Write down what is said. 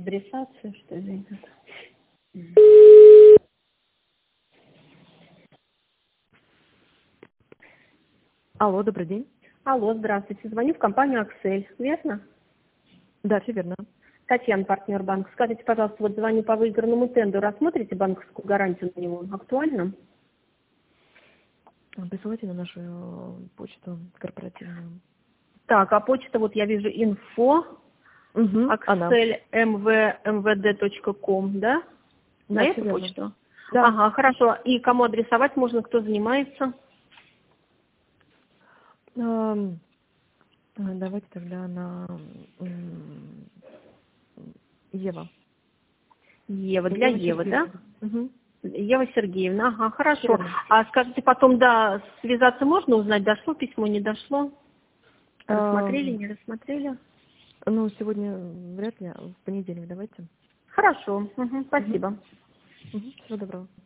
адресация, что ли, идет. Алло, добрый день. Алло, здравствуйте. Звоню в компанию «Аксель». Верно? Да, все верно. Татьяна, партнер банка. Скажите, пожалуйста, вот звоню по выигранному тендеру. Рассмотрите банковскую гарантию на него? Актуально? Присылайте на нашу почту корпоративную. Так, а почта, вот я вижу, info, Угу, она. axel.mvmvd.com, да? На Да, все эту верно. почту? Да. Ага, хорошо. И кому адресовать можно, кто занимается? Давайте тогда на Ева. Ева, для Евы, да? Угу. Ева Сергеевна, ага, Все хорошо. верно. А скажите, потом, да, связаться можно узнать, дошло письмо, не дошло? Рассмотрели, не рассмотрели? Ну, сегодня вряд ли, а в понедельник давайте. Хорошо, угу, спасибо. Всего доброго.